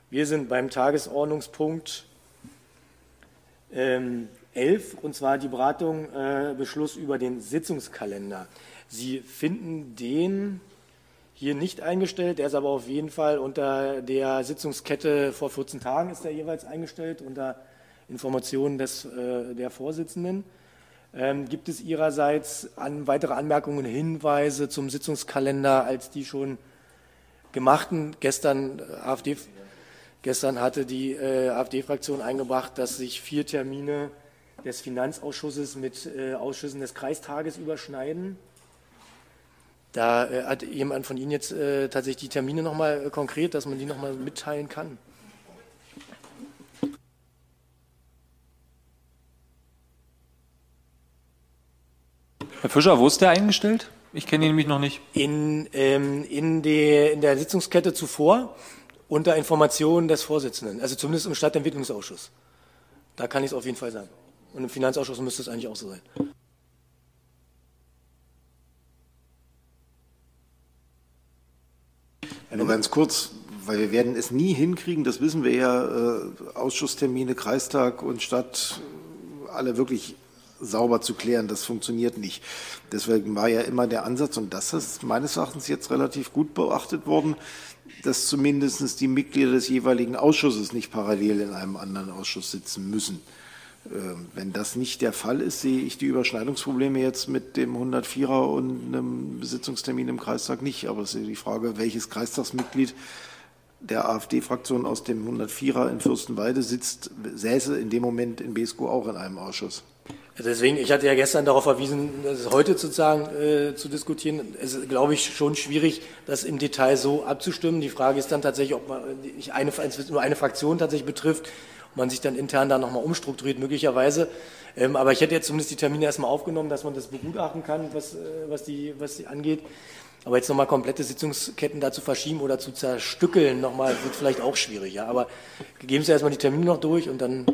Wir sind beim Tagesordnungspunkt 11, und zwar die Beratung, Beschluss über den Sitzungskalender. Sie finden den hier nicht eingestellt, der ist aber auf jeden Fall unter der Sitzungskette vor 14 Tagen ist er jeweils eingestellt, unter Informationen der Vorsitzenden. Gibt es Ihrerseits weitere Anmerkungen, Hinweise zum Sitzungskalender als die schon gemachten? Gestern hatte die AfD-Fraktion eingebracht, dass sich 4 Termine des Finanzausschusses mit Ausschüssen des Kreistages überschneiden. Da hat jemand von Ihnen jetzt tatsächlich die Termine nochmal konkret, dass man die nochmal mitteilen kann. Herr Fischer, wo ist der eingestellt? Ich kenne ihn nämlich noch nicht. In der Sitzungskette zuvor unter Informationen des Vorsitzenden, also zumindest im Stadtentwicklungsausschuss. Da kann ich es auf jeden Fall sagen. Und im Finanzausschuss müsste es eigentlich auch so sein. Nur ganz kurz, weil wir werden es nie hinkriegen, das wissen wir ja, Ausschusstermine, Kreistag und Stadt, alle wirklich sauber zu klären, das funktioniert nicht. Deswegen war ja immer der Ansatz, und das ist meines Erachtens jetzt relativ gut beachtet worden, dass zumindest die Mitglieder des jeweiligen Ausschusses nicht parallel in einem anderen Ausschuss sitzen müssen. Wenn das nicht der Fall ist, sehe ich die Überschneidungsprobleme jetzt mit dem 104er und einem Sitzungstermin im Kreistag nicht. Aber es ist die Frage, welches Kreistagsmitglied der AfD-Fraktion aus dem 104er in Fürstenwalde säße in dem Moment in Beeskow auch in einem Ausschuss. Deswegen, ich hatte ja gestern darauf verwiesen, das heute sozusagen zu diskutieren. Es ist, glaube ich, schon schwierig, das im Detail so abzustimmen. Die Frage ist dann tatsächlich, ob man nur eine Fraktion tatsächlich betrifft, ob man sich dann intern da nochmal umstrukturiert, möglicherweise. Aber ich hätte jetzt zumindest die Termine erstmal aufgenommen, dass man das begutachten kann, was die angeht. Aber jetzt nochmal komplette Sitzungsketten da zu verschieben oder zu zerstückeln nochmal, wird vielleicht auch schwierig. Ja? Aber geben Sie erstmal die Termine noch durch und dann...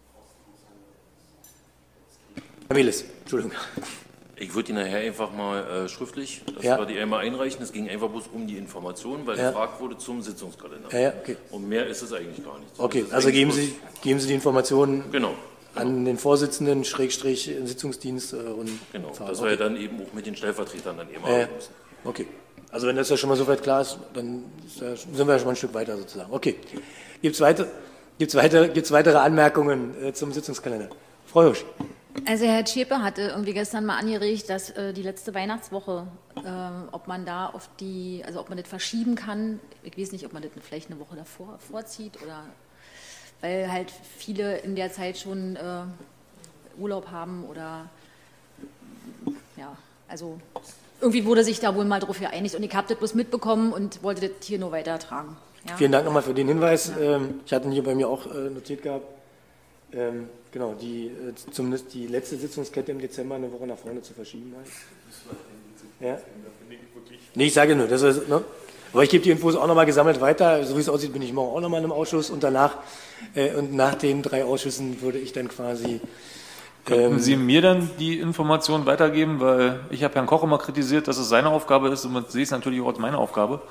Herr Mehlis, Entschuldigung. Ich würde Ihnen nachher einfach mal schriftlich, dass wir die einmal einreichen. Es ging einfach bloß um die Informationen, weil gefragt wurde zum Sitzungskalender. Okay. Und mehr ist es eigentlich gar nicht. Okay, also geben Sie die Informationen an den Vorsitzenden, Schrägstrich, Sitzungsdienst und... Genau, dass wir ja dann eben auch mit den Stellvertretern dann eben arbeiten müssen. Okay, also wenn das ja schon mal soweit klar ist, dann sind wir ja schon mal ein Stück weiter sozusagen. Okay, gibt's weitere Anmerkungen zum Sitzungskalender? Frau Hirsch. Also Herr Zschäpe hatte irgendwie gestern mal angeregt, dass die letzte Weihnachtswoche, ob man da ob man das verschieben kann. Ich weiß nicht, ob man das vielleicht eine Woche davor vorzieht oder weil halt viele in der Zeit schon Urlaub haben oder ja, also irgendwie wurde sich da wohl mal drauf geeinigt und ich habe das bloß mitbekommen und wollte das hier nur weitertragen. Ja? Vielen Dank nochmal für den Hinweis. Ja. Ich hatte ihn hier bei mir auch notiert gehabt. Genau, zumindest die letzte Sitzungskette im Dezember eine Woche nach vorne zu verschieben. Ja? Nee, ich sage nur, das ist, ne? Aber ich gebe die Infos auch nochmal gesammelt weiter. So wie es aussieht, bin ich morgen auch nochmal in einem Ausschuss und danach und nach den 3 Ausschüssen würde ich dann quasi... Könnten Sie mir dann die Informationen weitergeben, weil ich habe Herrn Koch immer kritisiert, dass es seine Aufgabe ist und man sehe es natürlich auch als meine Aufgabe.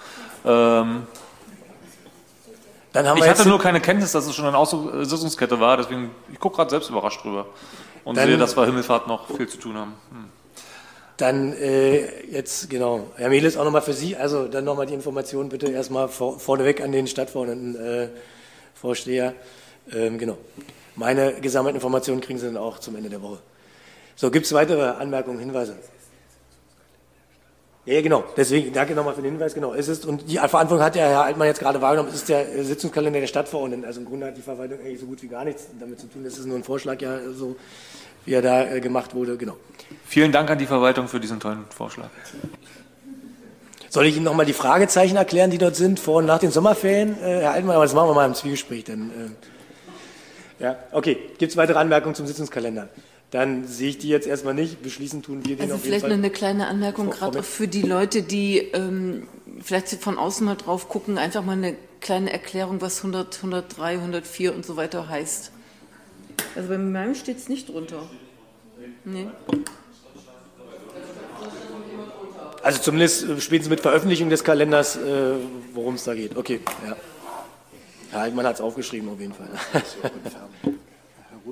Ich hatte nur keine Kenntnis, dass es schon eine Sitzungskette war, deswegen, ich gucke gerade selbst überrascht drüber und sehe, dass wir Himmelfahrt noch viel zu tun haben. Dann jetzt, genau, Herr Mehlis, auch nochmal für Sie, also dann nochmal die Informationen bitte erstmal vorneweg an den Stadtverordnetenvorsteher. Genau, meine gesammelten Informationen kriegen Sie dann auch zum Ende der Woche. So, gibt es weitere Anmerkungen, Hinweise? Ja, genau. Deswegen danke nochmal für den Hinweis. Genau, es ist, und die Verantwortung hat ja Herr Altmann jetzt gerade wahrgenommen, es ist der Sitzungskalender der Stadtverordneten. Also im Grunde hat die Verwaltung eigentlich so gut wie gar nichts damit zu tun. Das ist nur ein Vorschlag, ja, so wie er da gemacht wurde. Genau. Vielen Dank an die Verwaltung für diesen tollen Vorschlag. Soll ich Ihnen nochmal die Fragezeichen erklären, die dort sind, vor und nach den Sommerferien, Herr Altmann? Aber das machen wir mal im Zwiegespräch. Ja, okay. Gibt es weitere Anmerkungen zum Sitzungskalender? Dann sehe ich die jetzt erstmal nicht. Beschließen tun wir den also auf jeden Fall. Vielleicht nur eine kleine Anmerkung, gerade auch für die Leute, die vielleicht von außen mal drauf gucken, einfach mal eine kleine Erklärung, was 100, 103, 104 und so weiter heißt. Also bei meinem steht es nicht drunter. Nee. Also zumindest spätestens mit Veröffentlichung des Kalenders, worum es da geht. Okay, ja. Ja, man hat es aufgeschrieben auf jeden Fall.